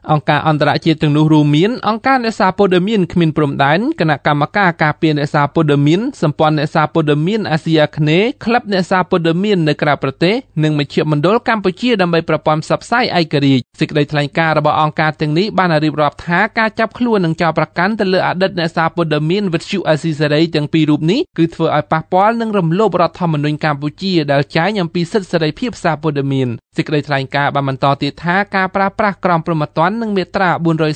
អង្គការអន្តរជាតិទាំងនោះរួមមានអង្គការអ្នកសារព័ត៌មានគ្មានព្រំដែនគណៈកម្មការការពារអ្នកសារព័ត៌មានសម្ព័ន្ធអ្នកសារព័ត៌មានអាស៊ីអាគ្នេយ៍ក្លឹបអ្នកសារព័ត៌មាននៅក្រៅប្រទេសនិងមជ្ឈមណ្ឌលកម្ពុជាដើម្បីប្រព័ន្ធផ្សព្វផ្សាយឯករាជ្យសេចក្តីថ្លែងការណ៍របស់អង្គការទាំងនេះបានរៀបរាប់ថាការចាប់ខ្លួននិងចោទប្រកាន់ទៅលើអតីតអ្នកសារព័ត៌មានវិទ្យុអាស៊ីសេរីទាំងពីររូបនេះគឺធ្វើឲ្យប៉ះពាល់នឹងរំលោភរដ្ឋធម្មនុញ្ញកម្ពុជាដែលចែងអំពីសិទ្ធិសេរីភាពសារព័ត៌មានសេចក្តីថ្លែងការណ៍បានបន្តទៀតថាការប្រើប្រាស់ក្រមព្រហ្មទណ្ឌនិងមាត្រា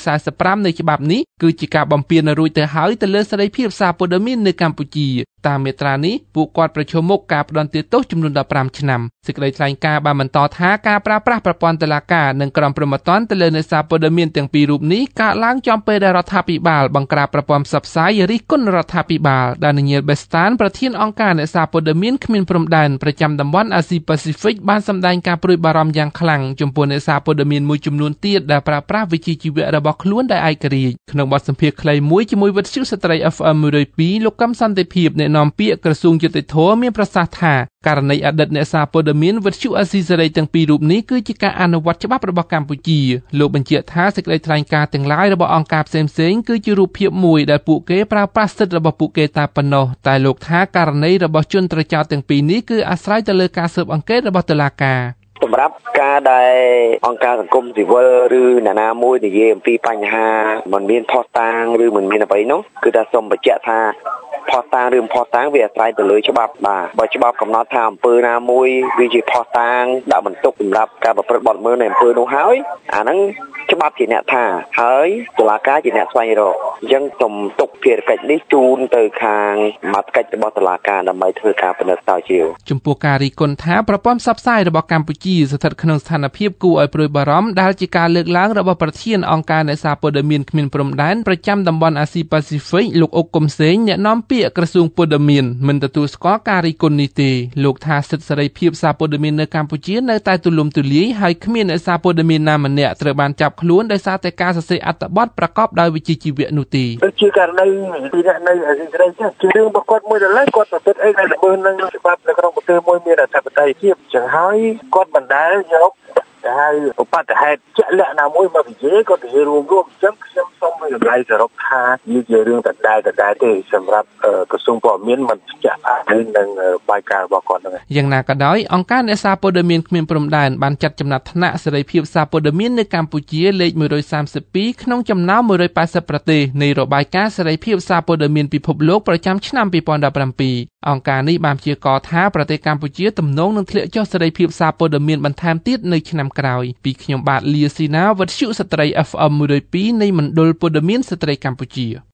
445នៃច្បាប់នេះគឺជាការបំពានរួចទៅហើយទៅលើសេរីភាពសារព័ត៌មាននៅកម្ពុជាតាមមាត្រានេះពួកគាត់ប្រឈមមុខការផ្តន្ទាទោសចំនួន15ឆ្នាំសេចក្តីថ្លែងការណ៍បានបន្តថាការប្រើប្រាស់ប្រព័ន្ធតុលាការនិងក្រមព្រហ្មទណ្ឌទៅលើអ្នកសារព័ត៌មានទាំងពីររូបនេះកើតឡើងចំពេលដែលរដ្ឋាភិបាលបង្ក្រាបប្រព័ន្ធផ្សព្វផ្សាយរិះគន់រដ្ឋាភិបាលដែលនាងបេស្តានប្រធានអង្គការអ្នកសារព័ត៌មានគ្មានព្រំដែនប្រចាំតំបន់អាស៊ីប៉ាស៊ីហ្វិកបានសម្ដែងការព្រួយបារម្ភយ៉ាងខ្លាំងចំពោះអ្នកសារព័ត៌មានមួយចំនួនទៀតដែលប្រើប្រាស់វិជ្ជាជីវៈរបស់ខ្លួនដែលឯករាជ្យក្នុងបទសម្ភាសន៍ខ្លីមួយជាមួយវិទ្យុស្ត្រី FM 102លោកកឹមសន្តិភាពអ្នកនាំពាក្យក្រសួងយុតិធម៌មានប្រសាសន៍ថាករណីអតីតអ្នកសារព័ត៌មានវិទ្យុអាស៊ីសេរីទាំងពីររូបនេះគឺជាការអនុវត្តច្បាប់របស់កម្ពុជាលោកបញ្ជាក់ថាសេចក្តីថ្លែងការណ៍ទាំងឡាយរបស់អង្គការផ្សេងៗគឺជារូបភាពមួយដែលពួកគេប្រើប្រាស់សិទ្ធិរបស់ពួកគេតែប៉ុណ្ណោះតែលោកថាករណីរបស់ជនត្រូវចោទទាំងពីរនេះគឺអាស្រ័យទៅលើការស៊ើបអង្កេតរបស់តុលាការសម្រាប់ការដែលអង្គការសង្គមស៊ីវិលឬអ្នកណាមួយនិយាយអំពីបញ្ហាមិនមានផុសតាងឬមិនមានអ្វីនោះគឺថាសូមបញ្ជាក់ថាផុសតាងឬមិនផុសតាងវាអាស្រ័យទៅលើច្បាប់បាទបើច្បាប់កំណត់ថាអំពើណាមួយវាជាផុសតាងដាក់បន្ទុកសម្រាប់ការប្រព្រឹត្តបទល្មើសនៃអំពើនោះហើយអាហ្នឹងច្បាប់ជាអ្នកថាហើយតុលាការជាអ្នកស្វែងរកអញ្ចឹងសូមទុកភារកិច្ចនេះជូនទៅខាងសមត្ថកិច្ចរបស់តុលាការដើម្បីធ្វើការពិនិត្យស្រាវជ្រាវចំពោះការរិះគន់ថាប្រព័ន្ធផ្សព្វផ្សាយរបស់កម្ពុជាស្ថិតក្នុងស្ថានភាពគួរឲ្យព្រួយបារម្ភដែលជាការលើកឡើងរបស់ប្រធានអង្គការអ្នកសារព័ត៌មានគ្មានព្រំដែនប្រចាំតំបន់អាស៊ីប៉ាស៊ីហ្វិកលោកអុកកុំសេងអ្នកនាំពាក្យក្រសួងព័ត៌មានមិនទទួលស្គាល់ការរិះគន់នេះទេលោកថាសិទ្ធិសេរីភាពសារព័ត៌មាននៅកម្ពុជានៅតែទូលំទូលាយហើយគ្មានអ្នកសារព័ត៌មានណាម្នាក់ត្រូវបានចាប់ខ្លួនដោយសារតែការសរសេរអត្ថបទប្រកបដោយវិជ្ជាជីវៈនោះទេជាករណីពីអ្នកនៅអាស៊ីសេរីជារឿងរបស់គាត់មួយដល់ហើយគាត់ប្រព្រឹត្តអីដែលល្មើសនឹងច្បាប់នៅក្នុងប្រទេសមួយមានអធិបតេយ្យភាពចឹងហើយគាត់បណ្ដាលយកទៅហៅឧបទ្ទហេតុជាក់លាក់ណាមួយមកនិយាយគាត់និយាយរួមអញ្ចឹងខ្ញុំសូមឲ្យតម្លៃសរុបថាវាជារឿងដដែលទេសម្រាប់ក្រសួងព័ត៌មានមិនចាក់ឲ្យនឹងបាយការរបស់គាត់ហ្នឹងយ៉ាងណាក៏ដោយអង្គការអ្នកសារព័ត៌មានគ្មានព្រំដែនបានចាត់ចំណាត់ថ្នាក់សេរីភាពសារព័ត៌មាននៅកម្ពុជាលេខ132ក្នុងចំណោម180ប្រទេសនៃរបាយការណ៍សេរីភាពសារព័ត៌មានពិភពលោកប្រចាំឆ្នាំ2017អង្គការនេះបានព្យាករណ៍ថាប្រទេសកម្ពុជាទំនងនឹងធ្លាក់ចុះសេរីភាពសារព័ត៌មានបន្ថែមទៀតនៅឆ្នាំក្រោយពីខ្ញុំបាទលីស៊ីណាវិទ្យុស្ត្រី FM 102នៃមណ្ឌលព័ត៌មានស្ត្រីកម្ពុជា